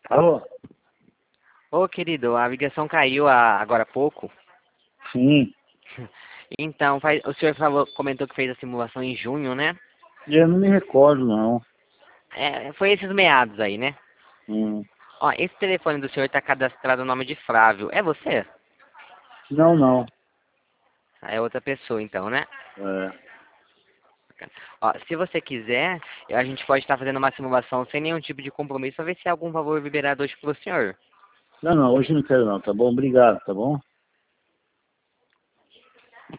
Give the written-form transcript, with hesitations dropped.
Alô? Ô, querido, a ligação caiu agora há pouco. Sim. Então, o senhor comentou que fez a simulação em junho, né? Eu não me recordo, não. Foi esses meados aí, né? Hum. Ó, esse telefone do senhor está cadastrado no nome de Flávio. É você? Não, não. É outra pessoa, então, né? É. Ó, se você quiser, a gente pode estar fazendo uma simulação sem nenhum tipo de compromisso para ver se há algum valor liberado hoje pro senhor. Não, não, hoje não quero não, tá bom? Obrigado, tá bom?